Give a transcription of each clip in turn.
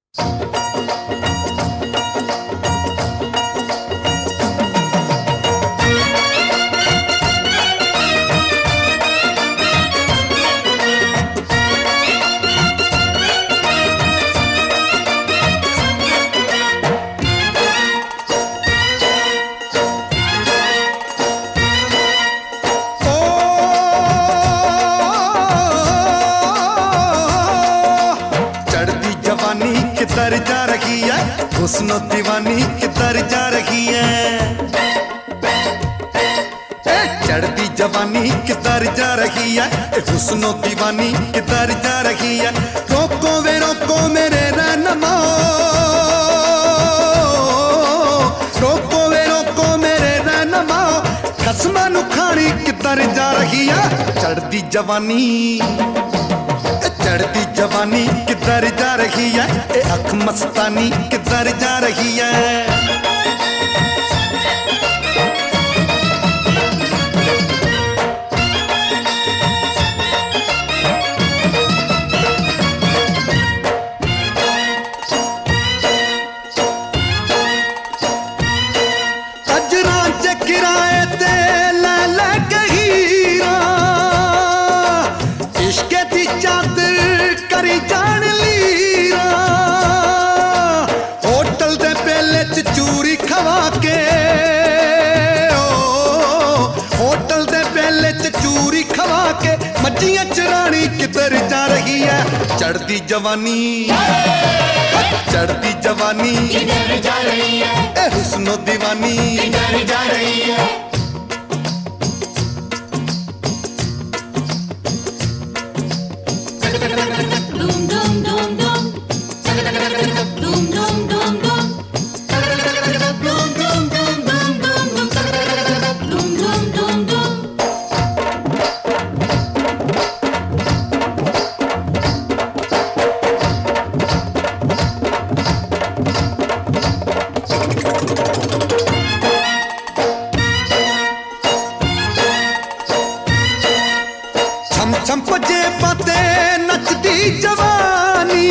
किधर जा रही है हुस्नो दीवानी, किधर जा रही है चढ़ती जवानी, किधर जा रही है हुस्नो दीवानी, किधर जा रही है। रोको वे रोको मेरे रहनुमा, रोको वे रोको मेरे रहनुमा, खसमा नु खानी किधर जा रही है। चढ़ती जवानी, चढ़ती जवानी किधर जा रही है, ए अख मस्तानी किधर जा रही है। किराए ते ले ले हीरा, इश्क दी चादर करी जान लीरा। होटल दे पेले च चूरी खवा के, होटल दे पेले च चूरी खवा के मच्छियां चरानी किधर जा रही है। चढ़ती जवानी, चढ़ती जवानी किधर जा रही है, ए हुस्नो दीवानी किधर जा रही है। छम पजे पाते नचदी जवानी,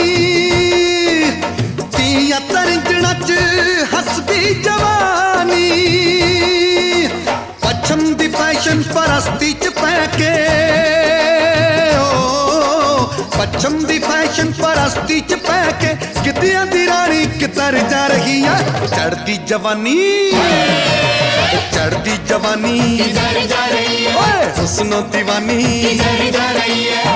तिया तरंजणा च हसदी जवानी। पछम दी फैशन परस्ती च पैके, पछम दी फैशन परस्ती च पैके कितियां दी रानी किधर जा रही है। चढ़ती जवानी, चढ़ती जवानी किधर जा रही है, ओए हुस्नो दीवानी किधर जा रही है।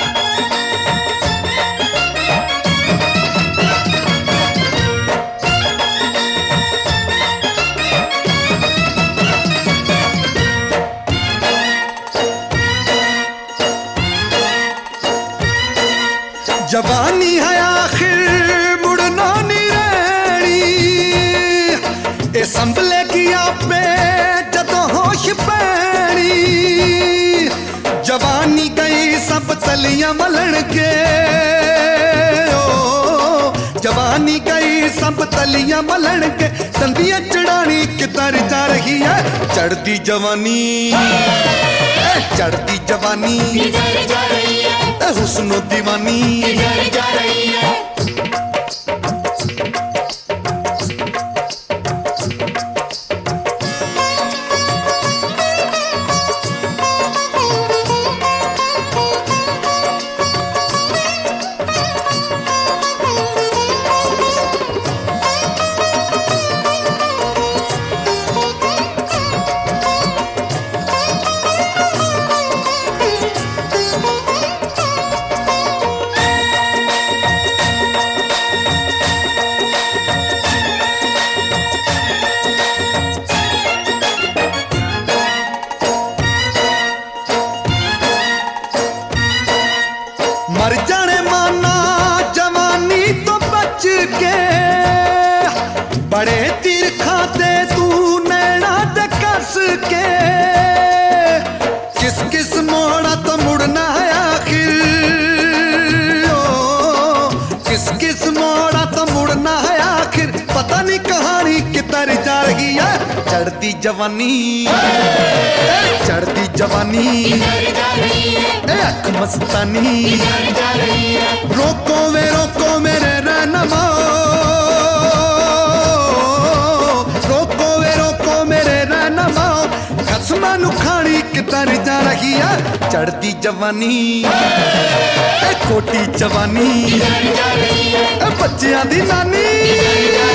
जवानी है आखिर मुड़ना नहीं रहनी, ए संभलेगी आपे जदों होश पैनी। जवानी गई सब तलियां मलण के, जवानी गई सब तलियां मलण के तंदियां चढ़ानी किधर जा रही है। चढ़ती जवानी, चढ़ती जवानी किधर जा रही है, हुस्नो दीवानी किधर जा रही है। मर जाने माना जवानी तो बच के, बड़े तीर खाते तू नैना दे कस के। किस किस मोड़ा तो मुड़ना है आखिर, किस किस मोड़ा तो मुड़ना है आखिर, पता नहीं कहानी किधर जा रही है। चढ़ती जवानी, चढ़ती जवानी किधर जा रही है, ए अख मस्तानी किधर जा रही है। रोको वे रोको मेरे रहनुमा, कहानी किधर जा रही है चढ़ती जवानी खोटी जवानी बच्चियां दी नानी